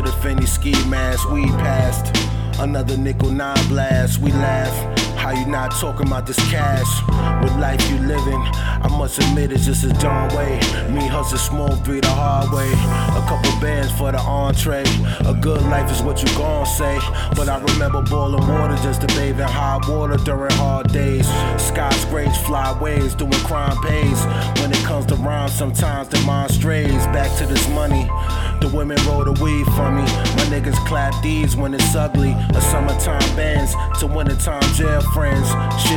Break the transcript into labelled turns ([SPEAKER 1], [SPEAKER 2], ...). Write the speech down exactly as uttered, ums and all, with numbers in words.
[SPEAKER 1] to the Fendi ski mask. We passed another nickel nine blast. We laugh. How you not talking about this cash? What life you living? I must admit it's just a dumb way. Me hustle small three the hard way. A couple bands for the entree. A good life is what you gon' say. But I remember boiling water just to bathe in hot water during hard days. Skyscrapers, fly waves, doing crime pays. When it comes to rhymes, sometimes the mind strays. Back to this money. The women roll the weed for me. My niggas clap these when it's ugly. A summertime bands to wintertime jail friends. Shit